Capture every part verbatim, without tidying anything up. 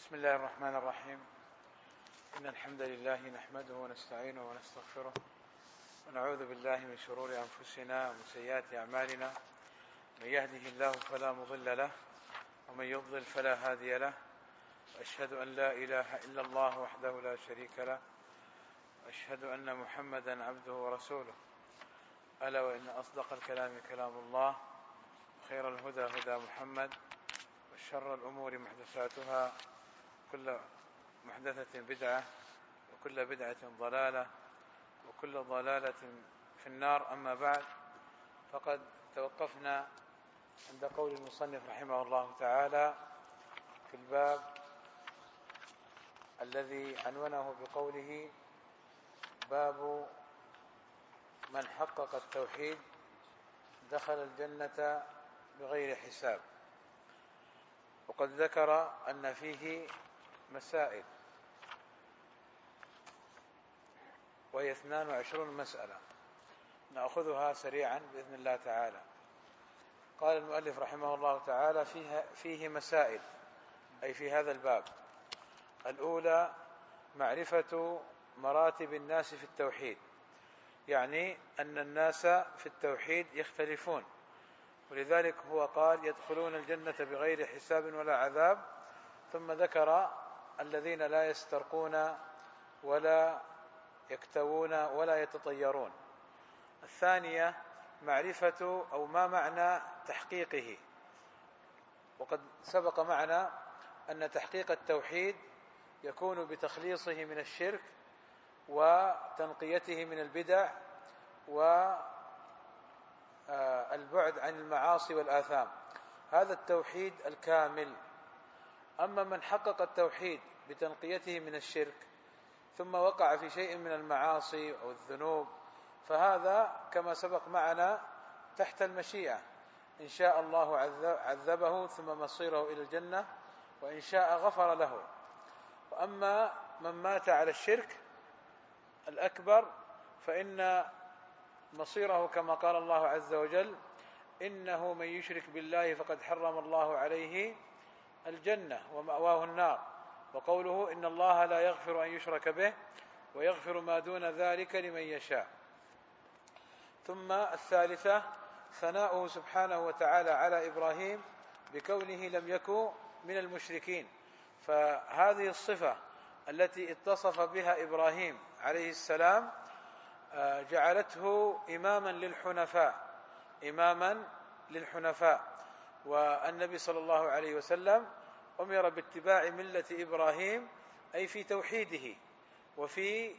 بسم الله الرحمن الرحيم. إن الحمد لله نحمده ونستعينه ونستغفره ونعوذ بالله من شرور أنفسنا ومن سيئات أعمالنا. من يهده الله فلا مضل له ومن يضلل فلا هادي له، وأشهد أن لا إله إلا الله وحده لا شريك له، وأشهد أن محمدا عبده ورسوله. ألا وإن أصدق الكلام كلام الله، وخير الهدى هدى محمد، وشر الأمور محدثاتها، كل محدثة بدعة، وكل بدعة ضلالة، وكل ضلالة في النار. أما بعد، فقد توقفنا عند قول المصنف رحمه الله تعالى في الباب الذي عنونه بقوله: باب من حقق التوحيد دخل الجنة بغير حساب. وقد ذكر أن فيه مسائل، وهي اثنان وعشرون مسألة، نأخذها سريعا بإذن الله تعالى. قال المؤلف رحمه الله تعالى: فيها فيه مسائل، أي في هذا الباب. الأولى معرفة مراتب الناس في التوحيد، يعني أن الناس في التوحيد يختلفون، ولذلك هو قال: يدخلون الجنة بغير حساب ولا عذاب، ثم ذكر الذين لا يسترقون ولا يكتوون ولا يتطيرون. الثانية معرفة أو ما معنى تحقيقه. وقد سبق معنا أن تحقيق التوحيد يكون بتخليصه من الشرك وتنقيته من البدع والبعد عن المعاصي والآثام. هذا التوحيد الكامل. أما من حقق التوحيد بتنقيته من الشرك ثم وقع في شيء من المعاصي أو الذنوب، فهذا كما سبق معنا تحت المشيئة، إن شاء الله عذبه ثم مصيره إلى الجنة، وإن شاء غفر له. وأما من مات على الشرك الأكبر فإن مصيره كما قال الله عز وجل: إنه من يشرك بالله فقد حرم الله عليه الجنة ومأواه النار. وقوله: إن الله لا يغفر أن يشرك به ويغفر ما دون ذلك لمن يشاء. ثم الثالثة ثناؤه سبحانه وتعالى على إبراهيم بكونه لم يكن من المشركين، فهذه الصفة التي اتصف بها إبراهيم عليه السلام جعلته إماما للحنفاء إماما للحنفاء والنبي صلى الله عليه وسلم أمر باتباع ملة إبراهيم، أي في توحيده وفي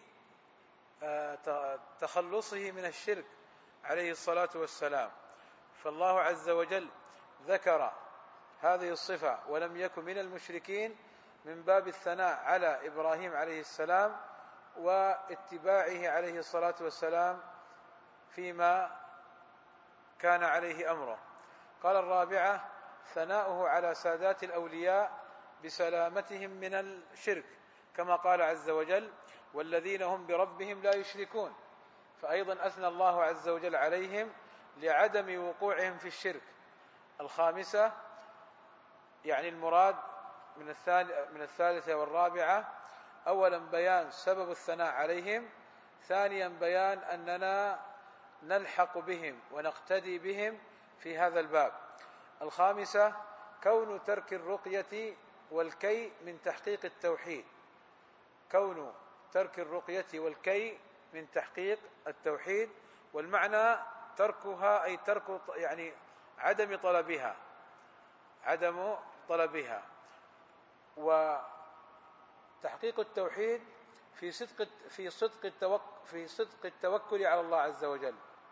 تخلصه من الشرك عليه الصلاة والسلام. فالله عز وجل ذكر هذه الصفة: ولم يكن من المشركين، من باب الثناء على إبراهيم عليه السلام واتباعه عليه الصلاة والسلام فيما كان عليه أمره. قال الرابعة ثناؤه على سادات الأولياء بسلامتهم من الشرك، كما قال عز وجل: والذين هم بربهم لا يشركون. فأيضا أثنى الله عز وجل عليهم لعدم وقوعهم في الشرك. الخامسة يعني المراد من الثالثة والرابعة: أولا بيان سبب الثناء عليهم، ثانيا بيان أننا نلحق بهم ونقتدي بهم في هذا الباب. الخامسة كون ترك الرقية والكي من تحقيق التوحيد. كون ترك الرقية والكي من تحقيق التوحيد، والمعنى تركها أي ترك يعني عدم طلبها عدم طلبها وتحقيق التوحيد في صدق في صدق التوكل في صدق التوكل على الله عز وجل.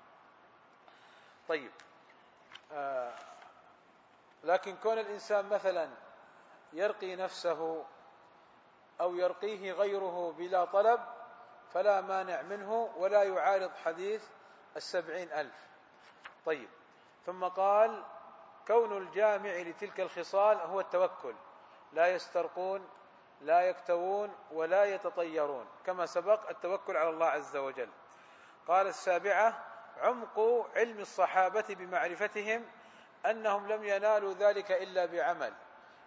طيب، آه لكن كون الإنسان مثلا يرقي نفسه أو يرقيه غيره بلا طلب فلا مانع منه ولا يعارض حديث السبعين ألف. طيب، ثم قال: كون الجامع لتلك الخصال هو التوكل، لا يسترقون لا يكتوون ولا يتطيرون، كما سبق التوكل على الله عز وجل. قال السابعة عمق علم الصحابة بمعرفتهم أنهم لم ينالوا ذلك إلا بعمل.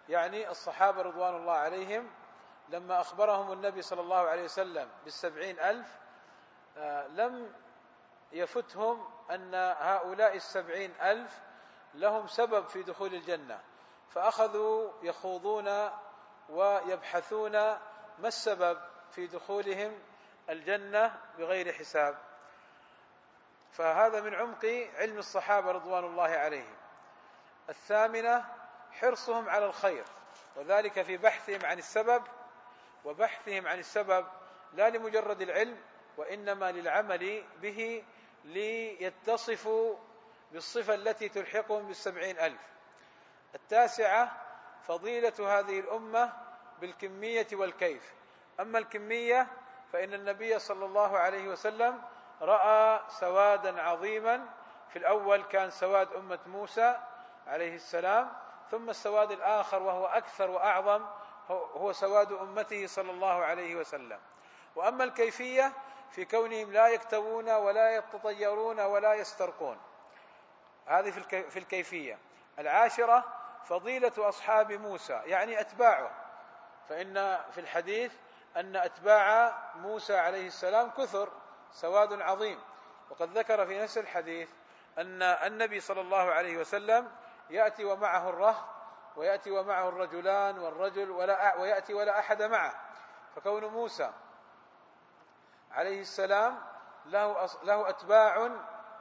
يعني الصحابة رضوان الله عليهم لما أخبرهم النبي صلى الله عليه وسلم بالسبعين ألف لم يفتهم أن هؤلاء السبعين ألف لهم سبب في دخول الجنة، فأخذوا يخوضون ويبحثون ما السبب في دخولهم الجنة بغير حساب. فهذا من عمق علم الصحابة رضوان الله عليهم. الثامنة حرصهم على الخير، وذلك في بحثهم عن السبب، وبحثهم عن السبب لا لمجرد العلم وإنما للعمل به ليتصفوا بالصفة التي تلحقهم بالسبعين ألف. التاسعة فضيلة هذه الأمة بالكمية والكيف. أما الكمية فإن النبي صلى الله عليه وسلم رأى سوادا عظيما، في الأول كان سواد أمة موسى عليه السلام، ثم السواد الآخر وهو أكثر وأعظم هو سواد أمته صلى الله عليه وسلم. وأما الكيفية في كونهم لا يكتوون ولا يتطيرون ولا يسترقون، هذه في الكيفية. العاشرة فضيلة أصحاب موسى يعني أتباعه، فإن في الحديث أن أتباع موسى عليه السلام كثر سواد عظيم، وقد ذكر في نفس الحديث أن النبي صلى الله عليه وسلم يأتي ومعه الرهط، ويأتي ومعه الرجلان والرجل ولا ويأتي ولا أحد معه. فكون موسى عليه السلام له له أتباع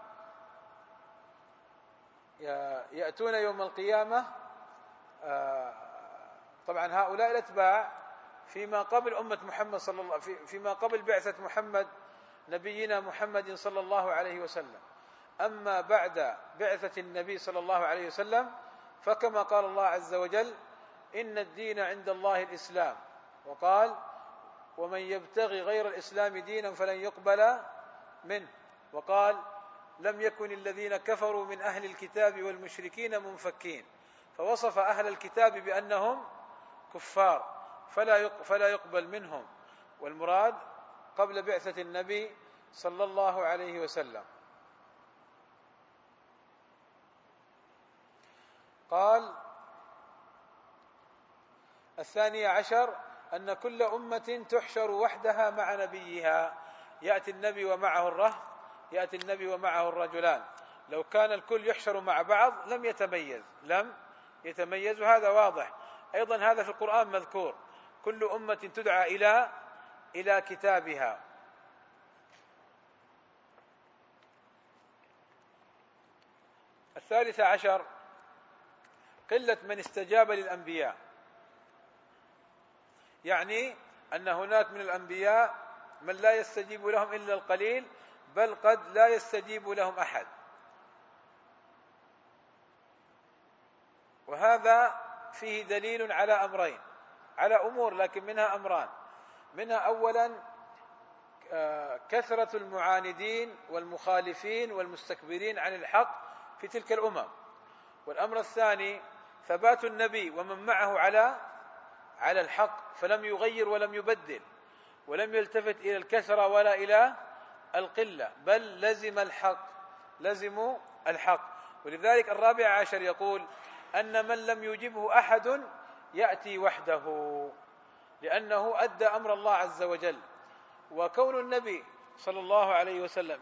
يأتون يوم القيامة، طبعا هؤلاء الأتباع فيما قبل أمة محمد صلى الله فيما قبل بعثة محمد نبينا محمد صلى الله عليه وسلم. أما بعد بعثة النبي صلى الله عليه وسلم فكما قال الله عز وجل: إن الدين عند الله الإسلام، وقال: ومن يبتغي غير الإسلام دينا فلن يقبل منه، وقال: لم يكن الذين كفروا من أهل الكتاب والمشركين منفكين، فوصف أهل الكتاب بأنهم كفار فلا فلا يقبل منهم، والمراد قبل بعثة النبي صلى الله عليه وسلم. قال: الثانية عشر أن كل أمة تحشر وحدها مع نبيها، يأتي النبي ومعه الرهط، يأتي النبي ومعه الرجلان. لو كان الكل يحشر مع بعض لم يتميز لم يتميز وهذا واضح. أيضا هذا في القرآن مذكور: كل أمة تدعى إلى إلى كتابها. الثالثة عشر قلة من استجاب للأنبياء، يعني أن هناك من الأنبياء من لا يستجيب لهم إلا القليل، بل قد لا يستجيب لهم أحد. وهذا فيه دليل على أمرين، على أمور، لكن منها أمران. منها أولا كثرة المعاندين والمخالفين والمستكبرين عن الحق في تلك الأمم. والأمر الثاني ثبات النبي ومن معه على على الحق، فلم يغير ولم يبدل ولم يلتفت إلى الكثرة ولا إلى القلة، بل لزم الحق لزموا الحق. ولذلك الرابع عشر يقول أن من لم يجبه أحد يأتي وحده، لأنه أدى أمر الله عز وجل. وكون النبي صلى الله عليه وسلم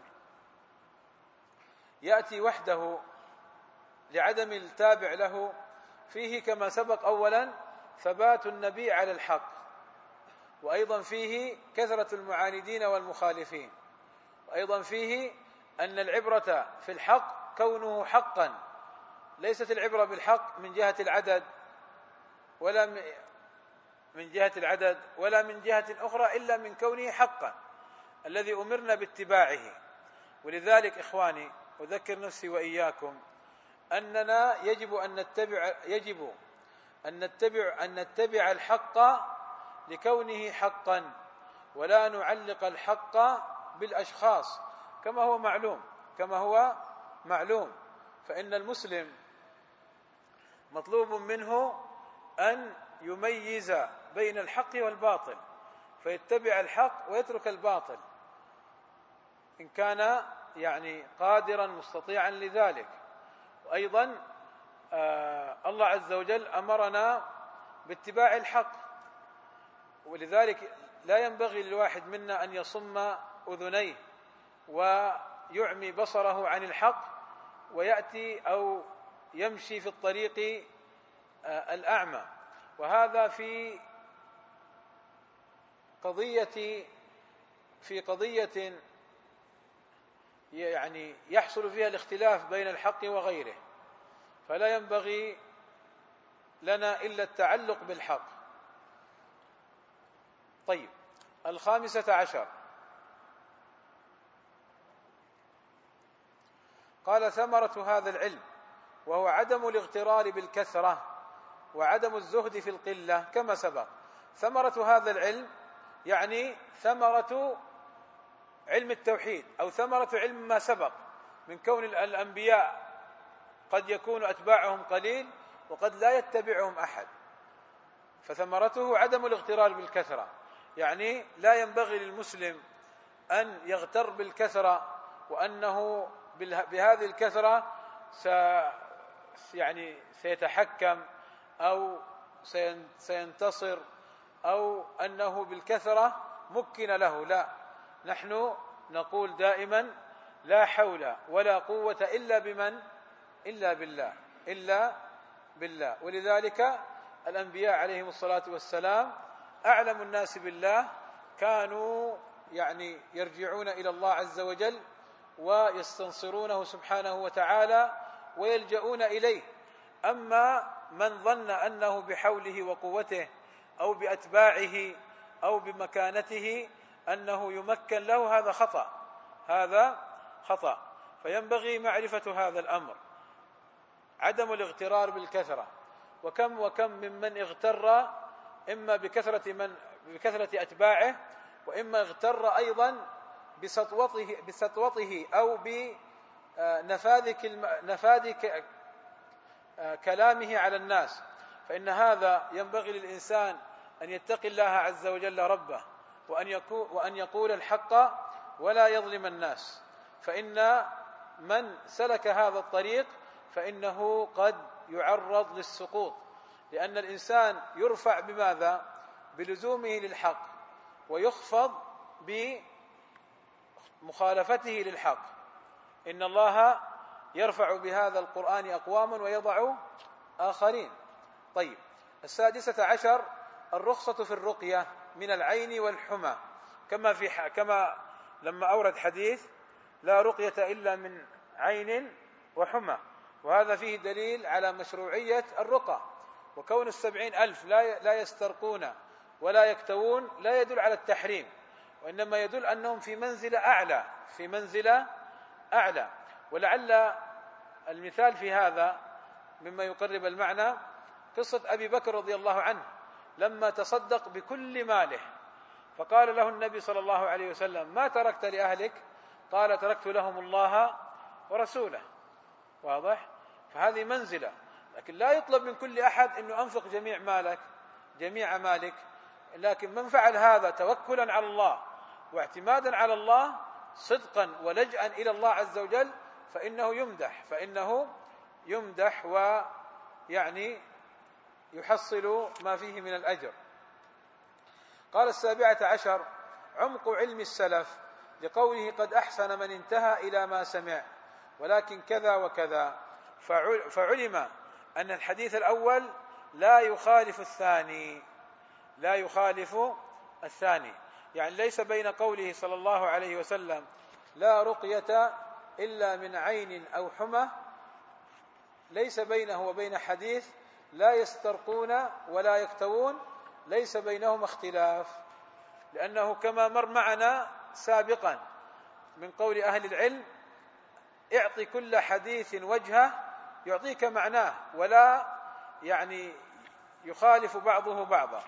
يأتي وحده لعدم التابع له فيه كما سبق أولا ثبات النبي على الحق، وأيضا فيه كثرة المعاندين والمخالفين، وأيضا فيه أن العبرة في الحق كونه حقا، ليست العبرة بالحق من جهة العدد ولا من جهة العدد ولا من جهة أخرى إلا من كونه حقا الذي أمرنا باتباعه. ولذلك إخواني أذكر نفسي وإياكم أننا يجب أن نتبع يجب أن نتبع أن نتبع الحق لكونه حقا، ولا نعلق الحق بالأشخاص كما هو معلوم كما هو معلوم فإن المسلم مطلوب منه أن يميز بين الحق والباطل، فيتبع الحق ويترك الباطل إن كان يعني قادرا مستطيعا لذلك. وأيضا آه الله عز وجل أمرنا باتباع الحق. ولذلك لا ينبغي للواحد منا أن يصم أذنيه ويعمي بصره عن الحق ويأتي أو يمشي في الطريق الأعمى. وهذا في قضية في قضية يعني يحصل فيها الاختلاف بين الحق وغيره، فلا ينبغي لنا إلا التعلق بالحق. طيب، الخامسة عشر قال: ثمرة هذا العلم وهو عدم الاغترار بالكثرة وعدم الزهد في القلة كما سبق. ثمرة هذا العلم يعني ثمرة علم التوحيد أو ثمرة علم ما سبق من كون الأنبياء قد يكون أتباعهم قليل وقد لا يتبعهم أحد، فثمرته عدم الاغترار بالكثرة، يعني لا ينبغي للمسلم أن يغتر بالكثرة وأنه بهذه الكثرة يعني سيتحكم أو سينتصر أو أنه بالكثرة مكن له. لا، نحن نقول دائما: لا حول ولا قوة إلا بمن إلا بالله إلا بالله. ولذلك الأنبياء عليهم الصلاة والسلام أعلم الناس بالله، كانوا يعني يرجعون إلى الله عز وجل ويستنصرونه سبحانه وتعالى ويلجؤون إليه. أما من ظن أنه بحوله وقوته أو بأتباعه أو بمكانته أنه يمكن له، هذا خطأ هذا خطأ فينبغي معرفة هذا الأمر، عدم الاغترار بالكثرة. وكم وكم ممن اغتر إما بكثرة من بكثرة أتباعه، وإما اغتر أيضا بسطوته بسطوته أو بنفاذ نفاذ كلامه على الناس. فإن هذا ينبغي للإنسان أن يتقي الله عز وجل ربه وأن يقول, وأن يقول الحق ولا يظلم الناس. فإن من سلك هذا الطريق فإنه قد يعرض للسقوط، لأن الإنسان يرفع بماذا؟ بلزومه للحق، ويخفض بمخالفته للحق. إن الله يرفع بهذا القرآن أقواما ويضع آخرين. طيب، السادسة عشر الرخصة في الرقية من العين والحمى، كما في ح... كما لما أورد حديث: لا رقية إلا من عين وحمى، وهذا فيه دليل على مشروعية الرقى. وكون السبعين ألف لا لا يسترقون ولا يكتوون لا يدل على التحريم، وإنما يدل أنهم في منزلة أعلى في منزلة أعلى. ولعل المثال في هذا مما يقرب المعنى قصة أبي بكر رضي الله عنه لما تصدق بكل ماله، فقال له النبي صلى الله عليه وسلم: ما تركت لأهلك؟ قال: تركت لهم الله ورسوله. واضح؟ فهذه منزلة، لكن لا يطلب من كل أحد أنه أنفق جميع مالك جميع مالك لكن من فعل هذا توكلا على الله واعتمادا على الله صدقا ولجأا إلى الله عز وجل فإنه يمدح فإنه يمدح ويعني يحصل ما فيه من الأجر. قال: السابعة عشر عمق علم السلف، لقوله: قد أحسن من انتهى إلى ما سمع ولكن كذا وكذا. فعلم أن الحديث الأول لا يخالف الثاني لا يخالف الثاني يعني ليس بين قوله صلى الله عليه وسلم: لا رقية إلا من عين أو حمى، ليس بينه وبين حديث لا يسترقون ولا يكتوون، ليس بينهما اختلاف، لأنه كما مر معنا سابقا من قول أهل العلم: اعطي كل حديث وجهه يعطيك معناه، ولا يعني يخالف بعضه بعضا.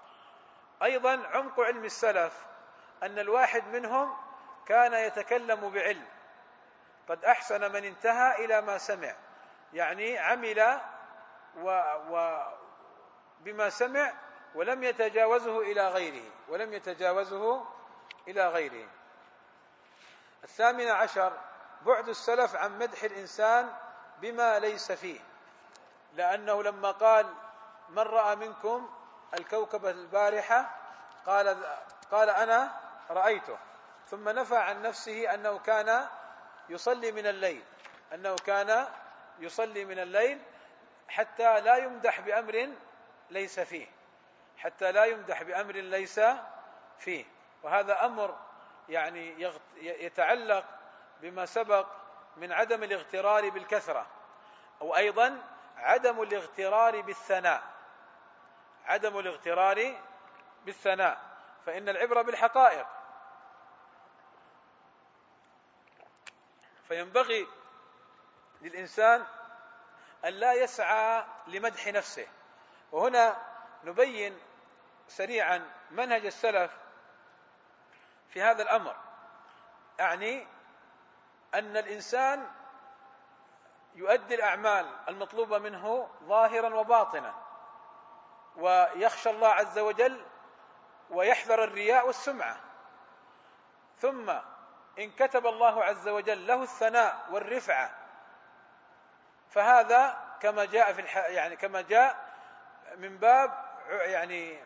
أيضا عمق علم السلف أن الواحد منهم كان يتكلم بعلم، قد أحسن من انتهى إلى ما سمع، يعني عمل و و بما سمع ولم يتجاوزه إلى غيره ولم يتجاوزه إلى غيره. الثامن عشر بعد السلف عن مدح الإنسان بما ليس فيه، لأنه لما قال من رأى منكم الكوكب البارحة؟ قال قال أنا رأيته، ثم نفى عن نفسه أنه كان يصلي من الليل أنه كان يصلي من الليل حتى لا يمدح بأمر ليس فيه حتى لا يمدح بأمر ليس فيه وهذا أمر يعني يتعلق بما سبق من عدم الاغترار بالكثرة، أو أيضا عدم الاغترار بالثناء عدم الاغترار بالثناء فإن العبرة بالحقائق. فينبغي للإنسان أن لا يسعى لمدح نفسه. وهنا نبين سريعا منهج السلف في هذا الأمر، أعني أن الإنسان يؤدي الأعمال المطلوبة منه ظاهرا وباطنا، ويخشى الله عز وجل ويحذر الرياء والسمعة، ثم إن كتب الله عز وجل له الثناء والرفعة فهذا كما جاء في الح... يعني كما جاء من باب يعني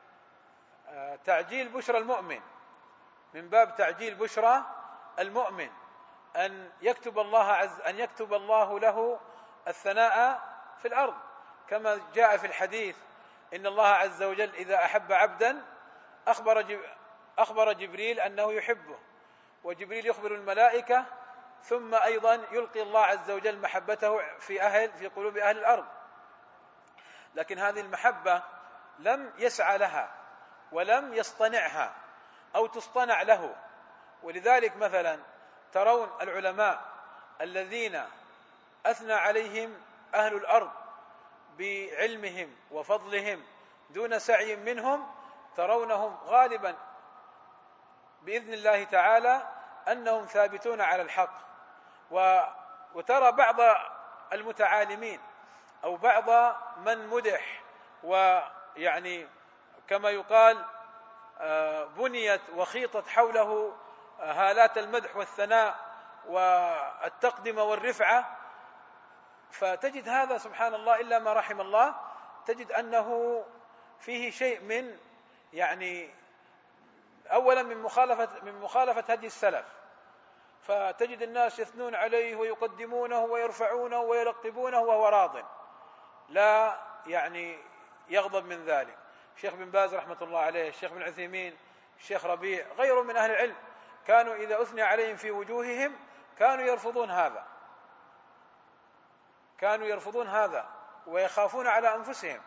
تعجيل بشرى المؤمن من باب تعجيل بشرى المؤمن أن يكتب الله عز أن يكتب الله له الثناء في الأرض، كما جاء في الحديث إن الله عز وجل إذا أحب عبدا أخبر جب... أخبر جبريل أنه يحبه، وجبريل يخبر الملائكة، ثم أيضا يلقي الله عز وجل محبته في أهل في قلوب أهل الأرض. لكن هذه المحبة لم يسعى لها ولم يصطنعها أو تصطنع له. ولذلك مثلا ترون العلماء الذين أثنى عليهم أهل الأرض بعلمهم وفضلهم دون سعي منهم، ترونهم غالبا بإذن الله تعالى أنهم ثابتون على الحق. وترى بعض المتعالمين أو بعض من مدح ويعني كما يقال بنيت وخيطت حوله هالات المدح والثناء والتقدمة والرفعة، فتجد هذا سبحان الله إلا ما رحم الله، تجد أنه فيه شيء من يعني أولا من مخالفة من مخالفة هدي السلف، فتجد الناس يثنون عليه ويقدمونه ويرفعونه ويلقبونه وهو راض لا يعني يغضب من ذلك. الشيخ بن باز رحمة الله عليه، الشيخ بن عثيمين، الشيخ ربيع، غيره من أهل العلم كانوا إذا أثني عليهم في وجوههم كانوا يرفضون هذا كانوا يرفضون هذا ويخافون على أنفسهم.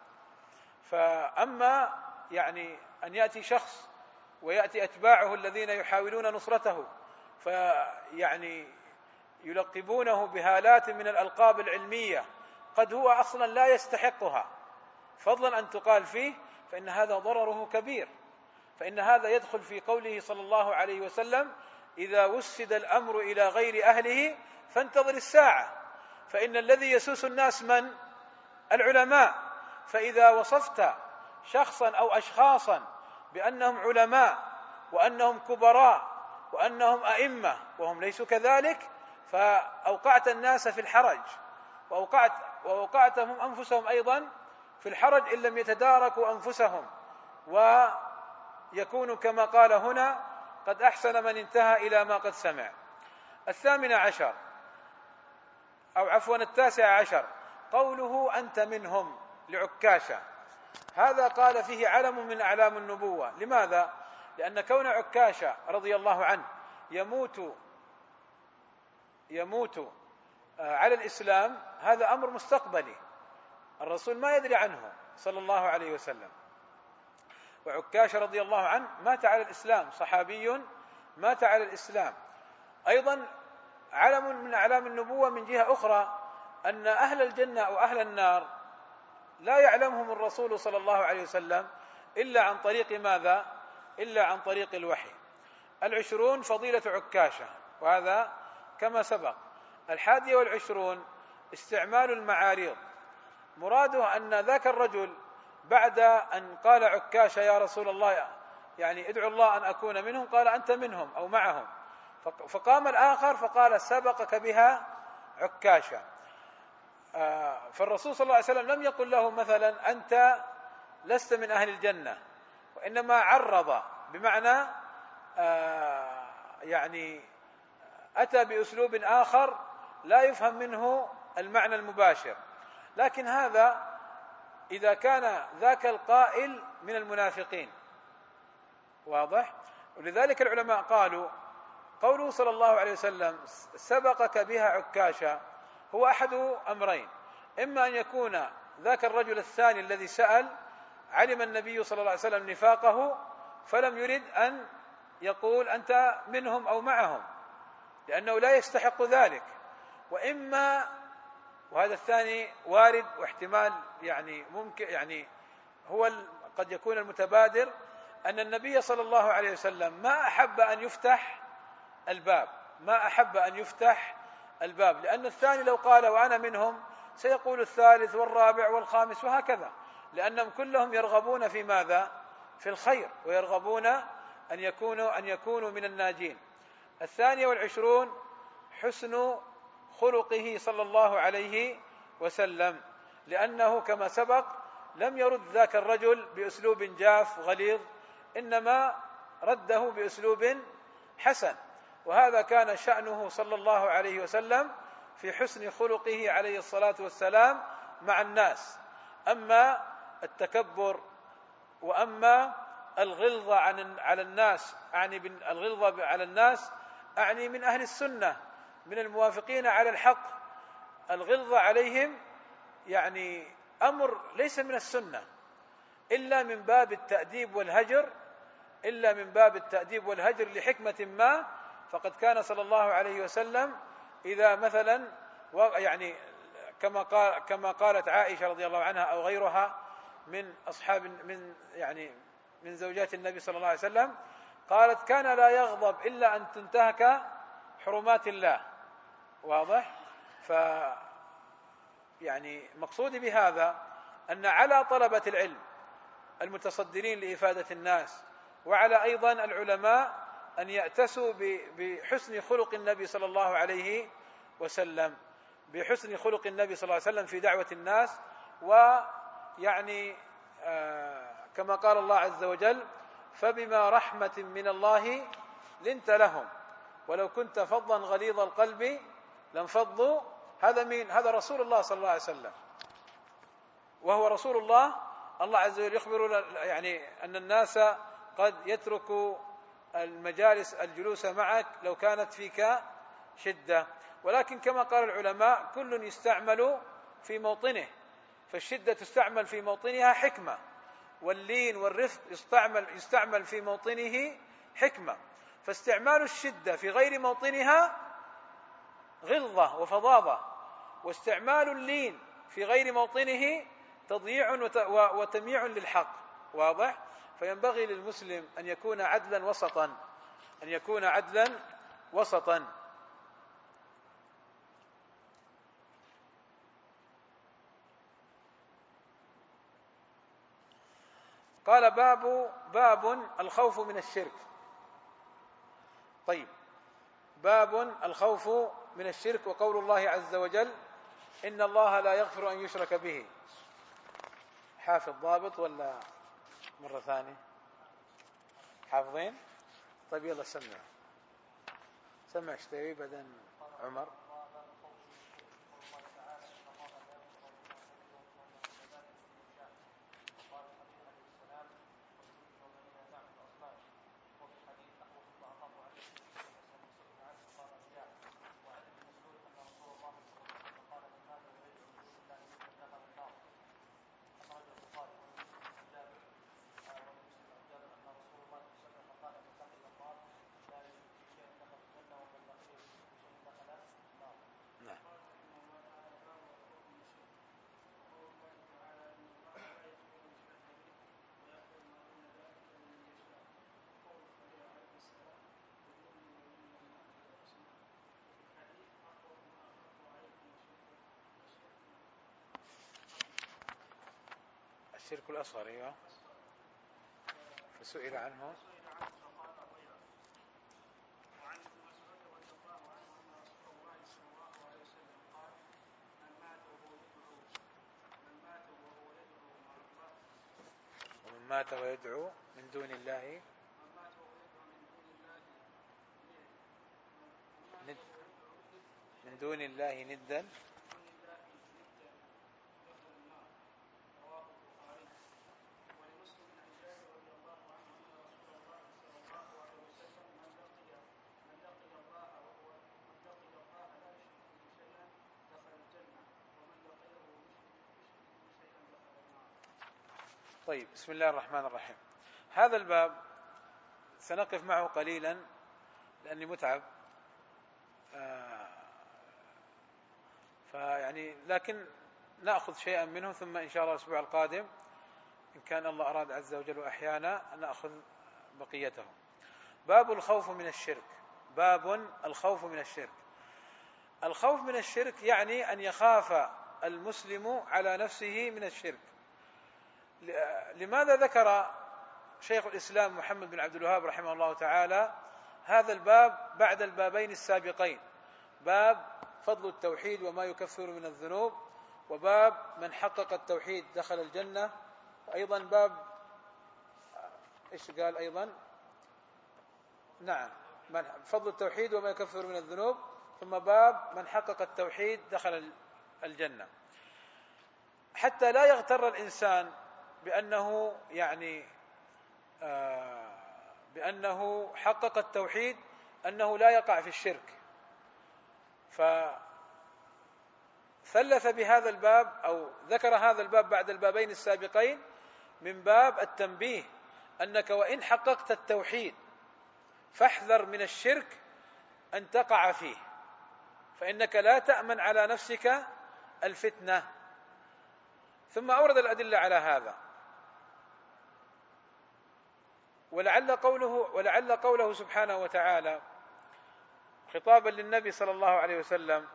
فأما يعني أن يأتي شخص ويأتي أتباعه الذين يحاولون نصرته فيعني يلقبونه بهالات من الألقاب العلمية قد هو أصلا لا يستحقها فضلا أن تقال فيه، فإن هذا ضرره كبير. فإن هذا يدخل في قوله صلى الله عليه وسلم إذا وسد الأمر إلى غير أهله فانتظر الساعة، فإن الذي يسوس الناس من؟ العلماء. فإذا وصفت شخصا أو أشخاصا بأنهم علماء وأنهم كبراء وأنهم أئمة وهم ليسوا كذلك فأوقعت الناس في الحرج وأوقعت وأوقعتهم أنفسهم أيضا في الحرج إن لم يتداركوا أنفسهم ويكونوا كما قال هنا قد أحسن من انتهى إلى ما قد سمع. الثامن عشر أو عفوا التاسع عشر قوله أنت منهم لعكاشة، هذا قال فيه علم من أعلام النبوة. لماذا؟ لأن كون عكاشة رضي الله عنه يموت يموت على الإسلام هذا أمر مستقبلي، الرسول ما يدري عنه صلى الله عليه وسلم. وعكاشة رضي الله عنه مات على الإسلام، صحابي مات على الإسلام. أيضا علم من أعلام النبوة من جهة أخرى أن أهل الجنة أو أهل النار لا يعلمهم الرسول صلى الله عليه وسلم إلا عن طريق ماذا؟ إلا عن طريق الوحي. العشرون فضيلة عكاشة، وهذا كما سبق. الحادية والعشرون استعمال المعاريض، مراده أن ذاك الرجل بعد أن قال عكاشة يا رسول الله يعني ادعو الله أن أكون منهم، قال أنت منهم أو معهم، فقام الآخر فقال سبقك بها عكاشة. فالرسول صلى الله عليه وسلم لم يقل له مثلا أنت لست من أهل الجنة، وإنما عرض، بمعنى يعني أتى بأسلوب آخر لا يفهم منه المعنى المباشر. لكن هذا إذا كان ذاك القائل من المنافقين، واضح؟ ولذلك العلماء قالوا قوله صلى الله عليه وسلم سبقك بها عكاشة هو أحد أمرين: إما أن يكون ذاك الرجل الثاني الذي سأل علم النبي صلى الله عليه وسلم نفاقه فلم يرد أن يقول أنت منهم أو معهم، لأنه لا يستحق ذلك، وإما، وهذا الثاني وارد واحتمال يعني ممكن، يعني هو قد يكون المتبادر أن النبي صلى الله عليه وسلم ما أحب أن يفتح الباب ما أحب أن يفتح الباب لأن الثاني لو قال وأنا منهم سيقول الثالث والرابع والخامس وهكذا، لأنهم كلهم يرغبون في ماذا؟ في الخير، ويرغبون أن يكونوا أن يكونوا من الناجين. الثانية والعشرون حسن خلقه صلى الله عليه وسلم، لأنه كما سبق لم يرد ذاك الرجل بأسلوب جاف غليظ، إنما رده بأسلوب حسن، وهذا كان شأنه صلى الله عليه وسلم في حسن خلقه عليه الصلاة والسلام مع الناس. أما التكبر وأما الغلظة على الناس، أعني الغلظة على الناس أعني من أهل السنة من الموافقين على الحق، الغلظة عليهم يعني أمر ليس من السنة إلا من باب التأديب والهجر إلا من باب التأديب والهجر لحكمة ما. فقد كان صلى الله عليه وسلم إذا مثلا يعني كما قال كما قالت عائشة رضي الله عنها أو غيرها من أصحاب من يعني من زوجات النبي صلى الله عليه وسلم، قالت كان لا يغضب إلا أن تنتهك حرمات الله. واضح؟ ف يعني مقصودي بهذا أن على طلبة العلم المتصدرين لإفادة الناس وعلى أيضا العلماء أن يأتسوا بحسن خلق النبي صلى الله عليه وسلم بحسن خلق النبي صلى الله عليه وسلم في دعوة الناس. ويعني آه كما قال الله عز وجل فبما رحمة من الله لنت لهم ولو كنت فظا غليظ القلب لانفضوا. هذا مين؟ هذا رسول الله صلى الله عليه وسلم، وهو رسول الله. الله عز وجل يخبر يعني أن الناس قد يتركوا المجالس الجلوس معك لو كانت فيك شدة، ولكن كما قال العلماء كل يستعمل في موطنه، فالشدة تستعمل في موطنها حكمة، واللين والرفق يستعمل يستعمل في موطنه حكمة. فاستعمال الشدة في غير موطنها غلظة وفظاظة، واستعمال اللين في غير موطنه تضييع وتمييع للحق. واضح؟ فينبغي للمسلم أن يكون عدلا وسطا أن يكون عدلا وسطا. قال باب باب الخوف من الشرك. طيب، باب الخوف من الشرك، وقول الله عز وجل إن الله لا يغفر أن يشرك به. حافظ ضابط ولا مرة ثانية؟ حافظين؟ طيب يلا سمع سمع اشتري بدن عمر. الشرك الأصغر ايوه، فسئل عنه مات ويدعو من دون الله ند من دون الله ندا. طيب، بسم الله الرحمن الرحيم. هذا الباب سنقف معه قليلا لأني متعب، آه فيعني لكن نأخذ شيئا منه، ثم إن شاء الله الأسبوع القادم إن كان الله أراد عز وجل وأحيانا نأخذ بقيته. باب الخوف من الشرك. باب الخوف من الشرك. الخوف من الشرك يعني أن يخاف المسلم على نفسه من الشرك. لماذا ذكر شيخ الإسلام محمد بن عبد الوهاب رحمه الله تعالى هذا الباب بعد البابين السابقين؟ باب فضل التوحيد وما يكفر من الذنوب، وباب من حقق التوحيد دخل الجنة، وأيضا باب إيش قال أيضا؟ نعم، من فضل التوحيد وما يكفر من الذنوب، ثم باب من حقق التوحيد دخل الجنة، حتى لا يغتر الإنسان بأنه يعني آه بأنه حقق التوحيد أنه لا يقع في الشرك. فثلث بهذا الباب أو ذكر هذا الباب بعد البابين السابقين من باب التنبيه أنك وإن حققت التوحيد فاحذر من الشرك أن تقع فيه، فإنك لا تأمن على نفسك الفتنة. ثم أورد الأدلة على هذا، ولعل قوله ولعل قوله سبحانه وتعالى خطابا للنبي صلى الله عليه وسلم: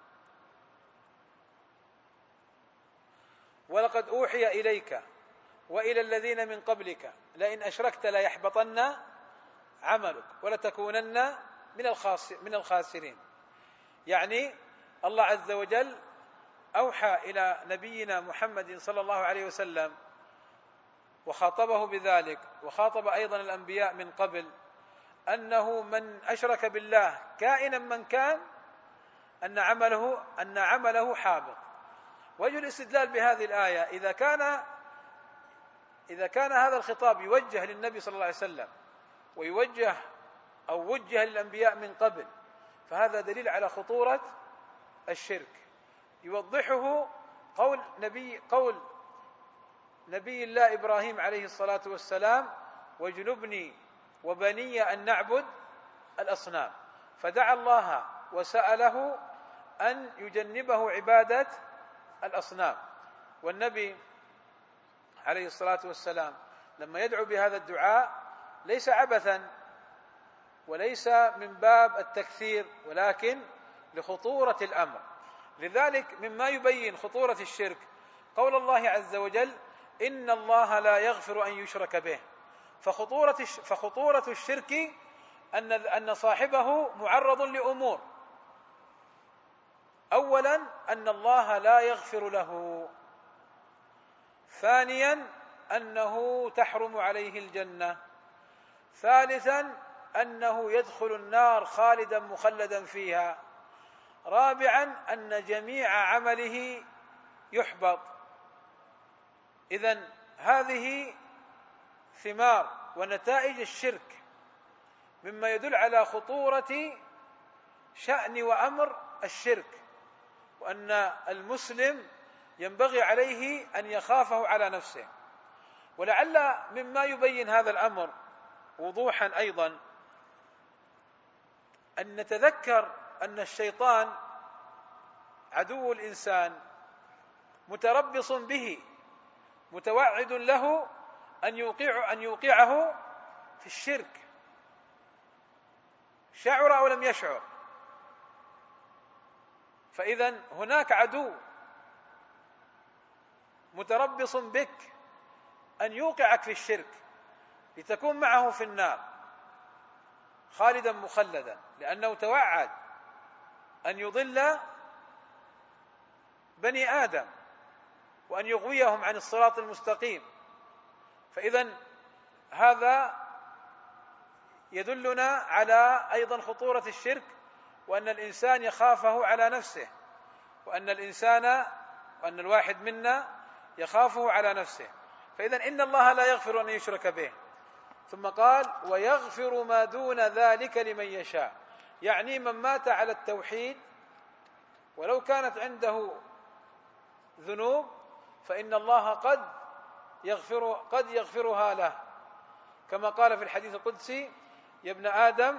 ولقد أوحي إليك وإلى الذين من قبلك لئن أشركت ليحبطن عملك ولتكونن من الخاسرين. يعني الله عز وجل أوحى إلى نبينا محمد صلى الله عليه وسلم وخاطبه بذلك، وخاطب أيضا الأنبياء من قبل، أنه من أشرك بالله كائنا من كان أن عمله أن عمله حابط. وجه الاستدلال بهذه الآية إذا كان إذا كان هذا الخطاب يوجه للنبي صلى الله عليه وسلم ويوجه أو وجه للأنبياء من قبل، فهذا دليل على خطورة الشرك. يوضحه قول نبي قول نبي الله إبراهيم عليه الصلاة والسلام: واجنبني وبني أن نعبد الأصنام. فدعا الله وسأله أن يجنبه عبادة الأصنام. والنبي عليه الصلاة والسلام لما يدعو بهذا الدعاء ليس عبثا وليس من باب التكثير، ولكن لخطورة الأمر. لذلك مما يبين خطورة الشرك قول الله عز وجل: إن الله لا يغفر أن يشرك به. فخطورة فخطورة الشرك أن أن صاحبه معرض لأمور: أولا أن الله لا يغفر له، ثانيا أنه تحرم عليه الجنة، ثالثا أنه يدخل النار خالدا مخلدا فيها، رابعا أن جميع عمله يحبط. إذن هذه ثمار ونتائج الشرك، مما يدل على خطورة شأن وأمر الشرك، وأن المسلم ينبغي عليه أن يخافه على نفسه. ولعل مما يبين هذا الأمر وضوحا أيضا أن نتذكر أن الشيطان عدو الإنسان متربص به، متوعد له أن يوقع أن يوقعه في الشرك، شعر أو لم يشعر. فإذا هناك عدو متربص بك أن يوقعك في الشرك لتكون معه في النار خالدا مخلدا، لأنه توعد أن يضل بني آدم وأن يغويهم عن الصراط المستقيم. فإذا هذا يدلنا على أيضا خطورة الشرك، وأن الإنسان يخافه على نفسه، وأن الإنسان وأن الواحد منا يخافه على نفسه. فإذا إن الله لا يغفر أن يشرك به. ثم قال ويغفر ما دون ذلك لمن يشاء، يعني من مات على التوحيد ولو كانت عنده ذنوب فإن الله قد يغفر قد يغفرها له، كما قال في الحديث القدسي: يا ابن آدم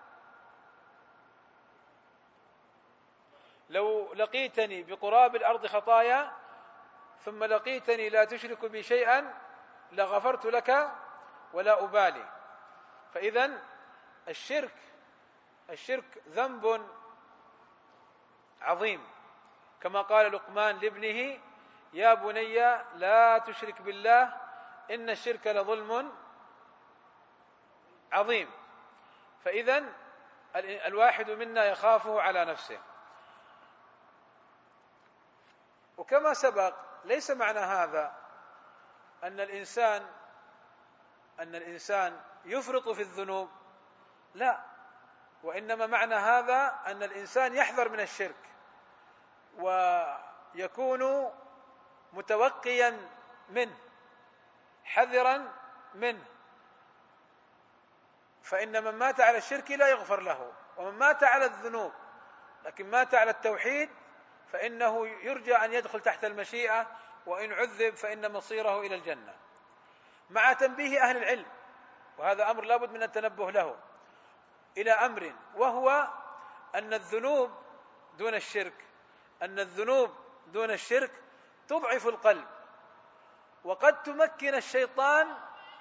لو لقيتني بقراب الأرض خطايا ثم لقيتني لا تشرك بي شيئا لغفرت لك ولا أبالي. فإذن الشرك الشرك ذنب عظيم، كما قال لقمان لابنه: يا بني لا تشرك بالله إن الشرك لظلم عظيم. فإذن الواحد منا يخافه على نفسه. وكما سبق ليس معنى هذا أن الإنسان أن الإنسان يفرط في الذنوب، لا، وإنما معنى هذا أن الإنسان يحذر من الشرك ويكون متوقيا منه حذرا منه. فإن من مات على الشرك لا يغفر له، ومن مات على الذنوب لكن مات على التوحيد فإنه يرجى أن يدخل تحت المشيئة، وإن عذب فإن مصيره إلى الجنة، مع تنبيه أهل العلم، وهذا أمر لا بد من التنبه له، إلى أمر، وهو أن الذنوب دون الشرك أن الذنوب دون الشرك تضعف القلب، وقد تمكن الشيطان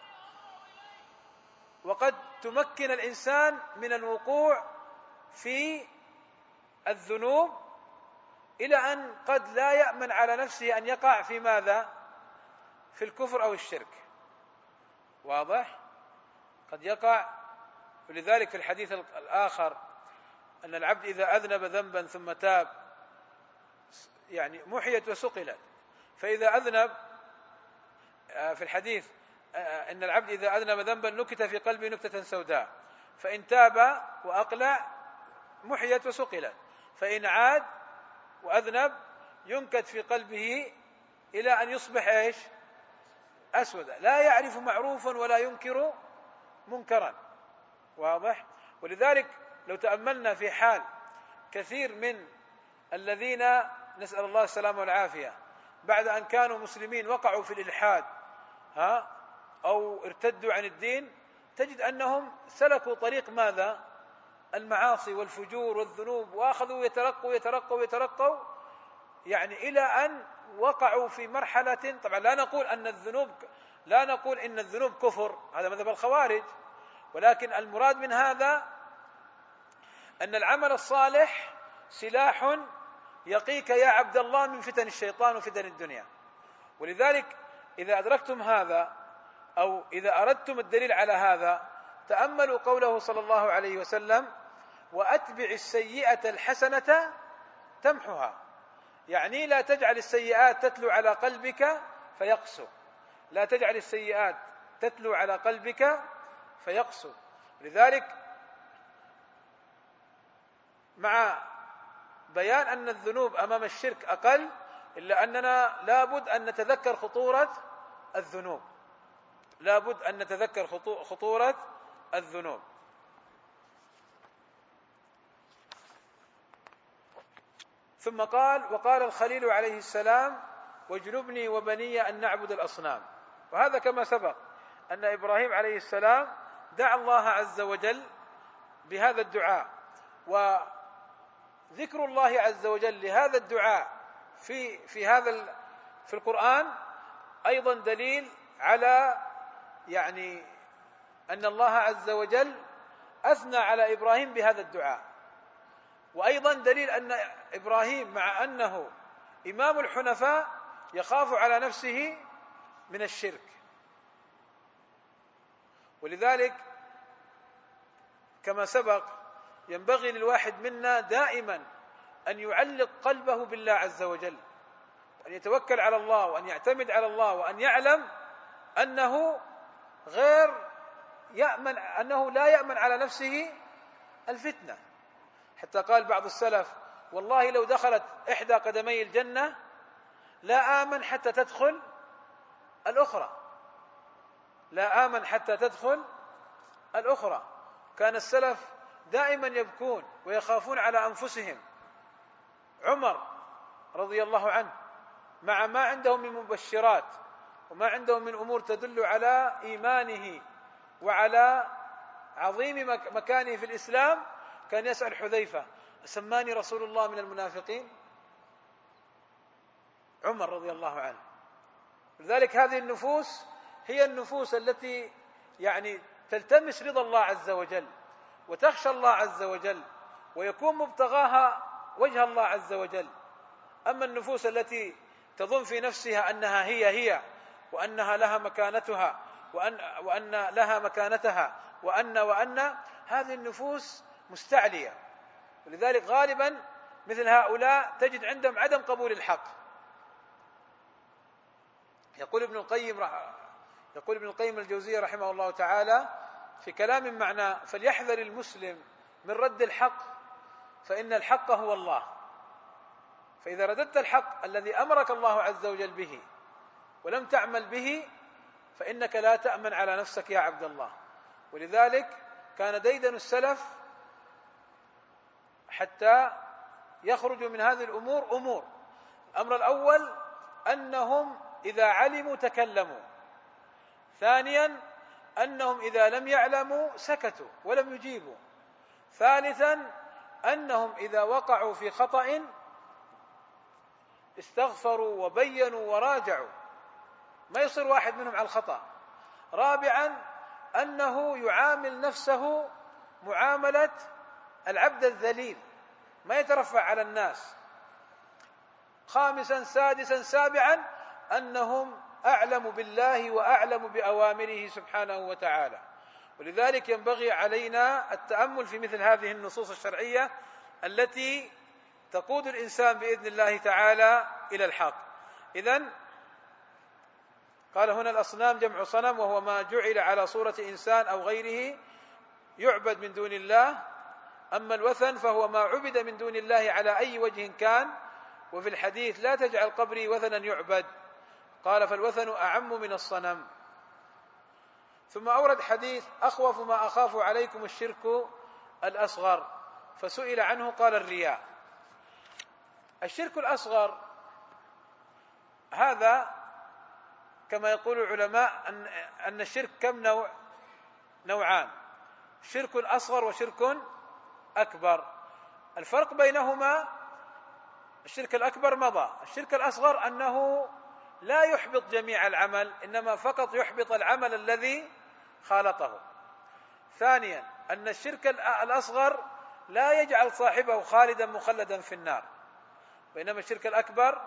وقد تمكن الإنسان من الوقوع في الذنوب إلى أن قد لا يأمن على نفسه أن يقع في ماذا؟ في الكفر أو الشرك. واضح؟ قد يقع. ولذلك في الحديث الآخر أن العبد إذا أذنب ذنبا ثم تاب يعني محيت وسقلت. فإذا أذنب في الحديث أن العبد إذا أذنب ذنبا نكت في قلبه نكتة سوداء، فإن تاب وأقلع محيت وسقلت، فإن عاد وأذنب ينكت في قلبه إلى أن يصبح إيش؟ أسودا، لا يعرف معروفا ولا ينكر منكرا. واضح؟ ولذلك لو تأملنا في حال كثير من الذين نسأل الله السلامة والعافية بعد أن كانوا مسلمين وقعوا في الإلحاد ها أو ارتدوا عن الدين، تجد أنهم سلكوا طريق ماذا؟ المعاصي والفجور والذنوب، وأخذوا يترقوا يترقوا يترقوا يعني إلى أن وقعوا في مرحلة. طبعا لا نقول أن الذنوب لا نقول إن الذنوب كفر، هذا مذهب الخوارج، ولكن المراد من هذا أن العمل الصالح سلاح يقيك يا عبد الله من فتن الشيطان وفتن الدنيا. ولذلك إذا أدركتم هذا أو إذا أردتم الدليل على هذا تأملوا قوله صلى الله عليه وسلم: وأتبع السيئة الحسنة تمحها، يعني لا تجعل السيئات تتلو على قلبك فيقسو، لا تجعل السيئات تتلو على قلبك فيقسو. لذلك مع بيان أن الذنوب أمام الشرك أقل، إلا أننا لابد أن نتذكر خطورة الذنوب لابد أن نتذكر خطورة الذنوب. ثم قال: وقال الخليل عليه السلام: واجنبني وبني أن نعبد الأصنام. وهذا كما سبق أن إبراهيم عليه السلام دعا الله عز وجل بهذا الدعاء، وذكر الله عز وجل لهذا الدعاء في في هذا في القرآن أيضا دليل على يعني أن الله عز وجل أثنى على إبراهيم بهذا الدعاء، وأيضا دليل أن إبراهيم مع أنه إمام الحنفاء يخاف على نفسه من الشرك. ولذلك كما سبق ينبغي للواحد منا دائما أن يعلق قلبه بالله عز وجل، وأن يتوكل على الله، وأن يعتمد على الله، وأن يعلم أنه غير يأمن أنه لا يأمن على نفسه الفتنة، حتى قال بعض السلف: والله لو دخلت إحدى قدمي الجنة لا آمن حتى تدخل الأخرى، لا آمن حتى تدخل الأخرى. كان السلف دائما يبكون ويخافون على أنفسهم. عمر رضي الله عنه مع ما عندهم من مبشرات وما عندهم من أمور تدل على إيمانه وعلى عظيم مكانه في الإسلام، كان يسأل حذيفة: سماني رسول الله من المنافقين؟ عمر رضي الله عنه. لذلك هذه النفوس هي النفوس التي يعني تلتمس رضا الله عز وجل وتخشى الله عز وجل ويكون مبتغاها وجه الله عز وجل. أما النفوس التي تظن في نفسها أنها هي هي وأنها لها مكانتها وأن, وأن لها مكانتها وأن وأن هذه النفوس مستعلية. ولذلك غالبا مثل هؤلاء تجد عندهم عدم قبول الحق. يقول ابن القيم يقول ابن القيم الجوزية رحمه الله تعالى في كلام معناه: فليحذر المسلم من رد الحق فإن الحق هو الله. فإذا رددت الحق الذي أمرك الله عز وجل به ولم تعمل به فإنك لا تأمن على نفسك يا عبد الله. ولذلك كان ديدن السلف حتى يخرجوا من هذه الأمور أمور. الأمر الأول أنهم إذا علموا تكلموا. ثانيا أنهم إذا لم يعلموا سكتوا ولم يجيبوا. ثالثا أنهم إذا وقعوا في خطأ استغفروا وبينوا وراجعوا، ما يصير واحد منهم على الخطأ. رابعا أنه يعامل نفسه معاملة العبد الذليل، ما يترفع على الناس. خامسا سادسا سابعا أنهم أعلم بالله وأعلم بأوامره سبحانه وتعالى. ولذلك ينبغي علينا التأمل في مثل هذه النصوص الشرعية التي تقود الإنسان بإذن الله تعالى إلى الحق. إذن قال هنا: الأصنام جمع صنم، وهو ما جعل على صورة إنسان أو غيره يعبد من دون الله. أما الوثن فهو ما عبد من دون الله على أي وجه كان. وفي الحديث: لا تجعل قبري وثنا يعبد. قال: فالوثن أعم من الصنم. ثم أورد حديث: أخوف ما أخاف عليكم الشرك الأصغر. فسئل عنه قال: الرياء. الشرك الأصغر هذا كما يقول العلماء أن أن الشرك كم نوع؟ نوعان: شرك أصغر وشرك أكبر. الفرق بينهما: الشرك الأكبر مضى، الشرك الأصغر أنه لا يحبط جميع العمل، إنما فقط يحبط العمل الذي خالطه. ثانيا أن الشرك الأصغر لا يجعل صاحبه خالدا مخلدا في النار، بينما الشرك الأكبر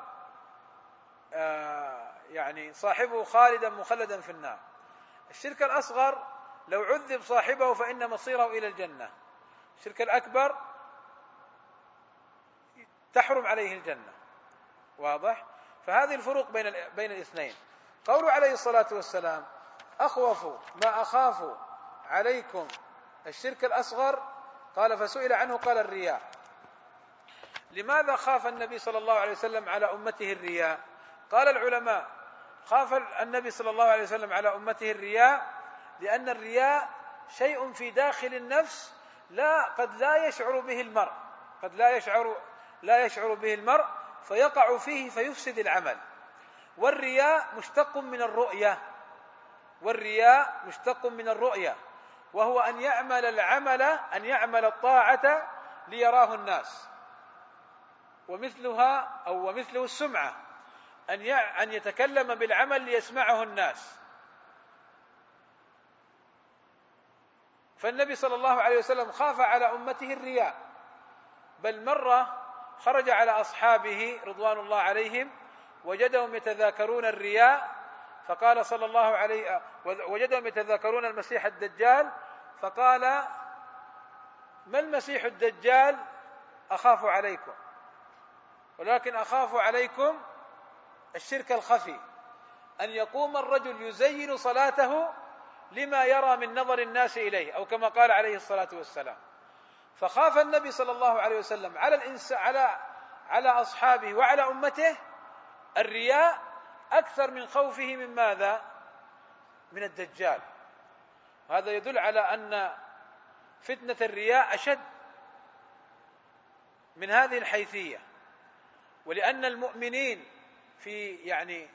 آه يعني صاحبه خالدا مخلدا في النار. الشرك الأصغر لو عذب صاحبه فإن مصيره إلى الجنة، الشرك الأكبر تحرم عليه الجنة. واضح؟ فهذه الفروق بين بين الاثنين. قوله عليه الصلاة والسلام: أخوف ما أخاف عليكم الشرك الأصغر. قال: فسئل عنه قال: الرياء. لماذا خاف النبي صلى الله عليه وسلم على أمته الرياء؟ قال العلماء: خاف النبي صلى الله عليه وسلم على أمته الرياء لأن الرياء شيء في داخل النفس لا قد لا يشعر به المرء قد لا يشعر لا يشعر به المرء فيقع فيه فيفسد العمل. والرياء مشتق من الرؤية والرياء مشتق من الرؤية وهو أن يعمل العمل أن يعمل الطاعة ليراه الناس. ومثلها أو ومثله السمعة، أن أن يتكلم بالعمل ليسمعه الناس. فالنبي صلى الله عليه وسلم خاف على أمته الرياء، بل مرة خرج على أصحابه رضوان الله عليهم وجدهم يتذاكرون الرياء، فقال صلى الله عليه وجدهم يتذاكرون المسيح الدجال، فقال: ما المسيح الدجال أخاف عليكم، ولكن أخاف عليكم الشرك الخفي، أن يقوم الرجل يزين صلاته لما يرى من نظر الناس إليه، أو كما قال عليه الصلاة والسلام. فخاف النبي صلى الله عليه وسلم على الإنس على على أصحابه وعلى أمته الرياء أكثر من خوفه من ماذا؟ من الدجال. هذا يدل على أن فتنة الرياء أشد من هذه الحيثية، ولأن المؤمنين في يعني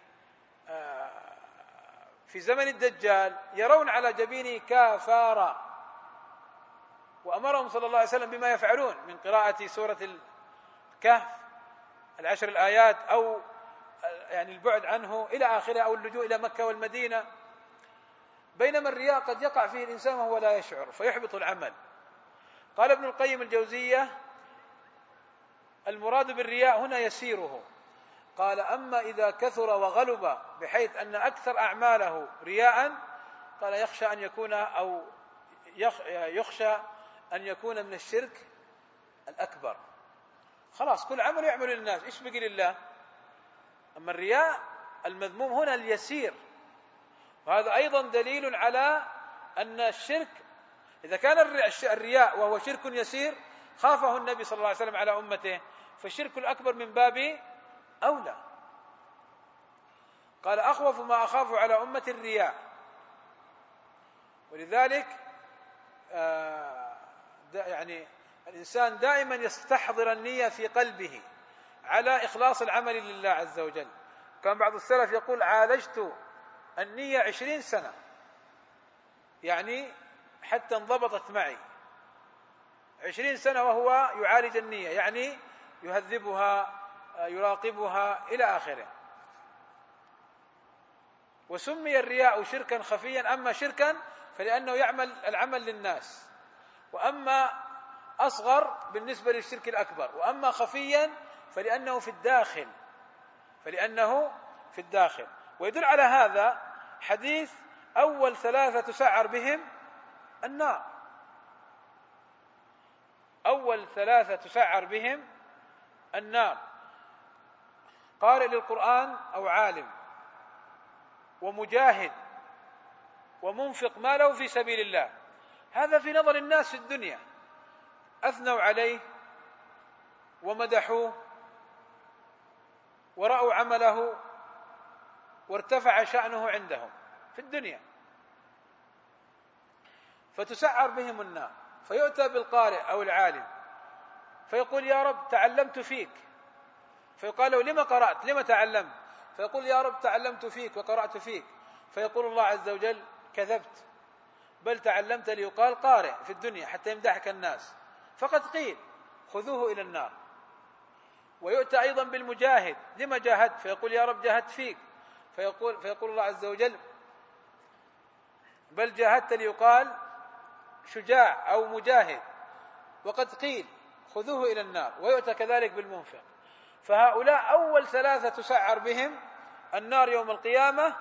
في زمن الدجال يرون على جبينه كافارا، وأمرهم صلى الله عليه وسلم بما يفعلون من قراءة سورة الكهف العشر الآيات أو يعني البعد عنه إلى آخره، أو اللجوء إلى مكة والمدينة. بينما الرياء قد يقع فيه الإنسان وهو لا يشعر فيحبط العمل. قال ابن القيم الجوزية: المراد بالرياء هنا يسيره. قال: أما إذا كثر وغلب بحيث أن أكثر أعماله رياء، قال يخشى أن يكون أو يخشى أن يكون من الشرك الأكبر. خلاص كل عمل يعمل للناس، إيش بقي لله؟ أما الرياء المذموم هنا اليسير. وهذا أيضا دليل على أن الشرك إذا كان الرياء وهو شرك يسير خافه النبي صلى الله عليه وسلم على أمته، فالشرك الأكبر من باب أولى. قال: أخوف ما أخاف على أمة الرياء. ولذلك يعني الإنسان دائما يستحضر النية في قلبه على إخلاص العمل لله عز وجل. كان بعض السلف يقول: عالجت النية عشرين سنة، يعني حتى انضبطت معي عشرين سنة وهو يعالج النية، يعني يهذبها يراقبها إلى آخره. وسمي الرياء شركا خفيا، أما شركا فلأنه يعمل العمل للناس، وأما أصغر بالنسبة للشرك الأكبر، وأما خفيا فلأنه في الداخل فلأنه في الداخل. ويدل على هذا حديث: أول ثلاثة تسعر بهم النار. أول ثلاثة تسعر بهم النار: قارئ للقرآن أو عالم، ومجاهد، ومنفق ماله في سبيل الله. هذا في نظر الناس في الدنيا، أثنوا عليه ومدحوه ورأوا عمله وارتفع شأنه عندهم في الدنيا، فتسعر بهم النار. فيؤتى بالقارئ أو العالم فيقول: يا رب تعلمت فيك. فيقال له: لما قرأت؟ لما تعلمت؟ فيقول: يا رب تعلمت فيك وقرأت فيك. فيقول الله عز وجل: كذبت، بل تعلمت ليقال قارئ في الدنيا حتى يمدحك الناس، فقد قيل خذوه إلى النار. ويؤتى أيضا بالمجاهد: لما جاهدت؟ فيقول: يا رب جاهدت فيك. فيقول, فيقول الله عز وجل: بل جاهدت ليقال شجاع أو مجاهد، وقد قيل خذوه إلى النار. ويؤتى كذلك بالمنفق. فهؤلاء أول ثلاثة تسعر بهم النار يوم القيامة،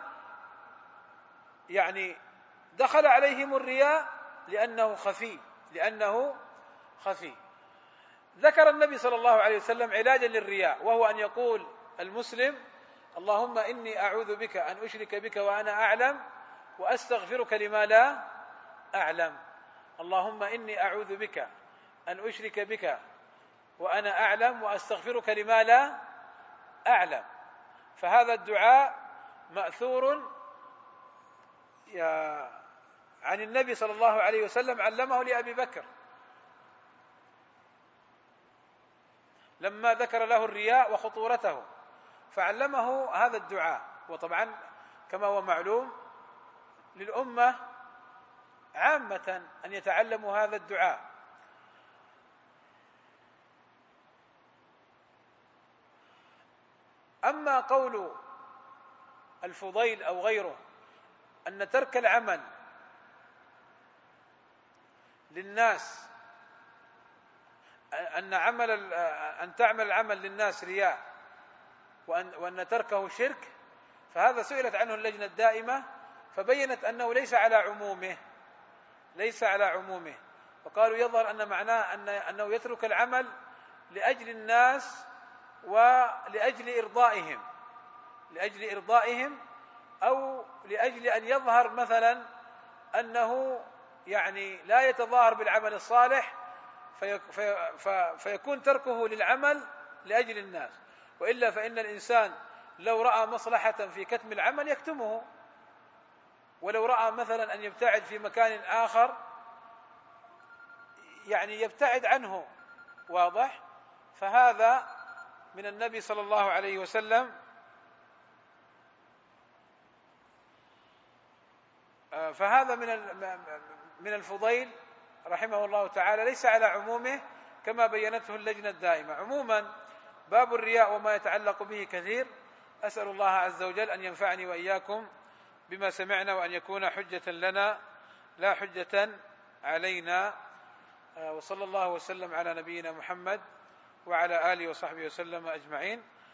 يعني دخل عليهم الرياء لأنه خفي لأنه خفي. ذكر النبي صلى الله عليه وسلم علاجا للرياء، وهو أن يقول المسلم: اللهم إني أعوذ بك أن أشرك بك وأنا أعلم، وأستغفرك لما لا أعلم. اللهم إني أعوذ بك أن أشرك بك وأنا أعلم، وأستغفرك لما لا أعلم. فهذا الدعاء مأثور عن النبي صلى الله عليه وسلم، علمه لأبي بكر لما ذكر له الرياء وخطورته، فعلمه هذا الدعاء. وطبعا كما هو معلوم للأمة عامة أن يتعلموا هذا الدعاء. أما قول الفضيل أو غيره أن ترك العمل للناس أن عمل أن تعمل العمل للناس رياء، وأن, وأن تركه شرك، فهذا سئلت عنه اللجنة الدائمة فبينت أنه ليس على عمومه ليس على عمومه وقالوا يظهر أن معناه أن أنه يترك العمل لأجل الناس ولأجل إرضائهم لأجل إرضائهم أو لأجل أن يظهر مثلا أنه يعني لا يتظاهر بالعمل الصالح في في فيكون تركه للعمل لأجل الناس، وإلا فإن الإنسان لو رأى مصلحة في كتم العمل يكتمه، ولو رأى مثلا أن يبتعد في مكان آخر يعني يبتعد عنه، واضح؟ فهذا من النبي صلى الله عليه وسلم، فهذا من من الفضيل رحمه الله تعالى، ليس على عمومه كما بينته اللجنة الدائمة. عموما باب الرياء وما يتعلق به كثير، أسأل الله عز وجل أن ينفعني وإياكم بما سمعنا، وأن يكون حجة لنا لا حجة علينا. وصلى الله وسلم على نبينا محمد وعلى آله وصحبه وسلم أجمعين.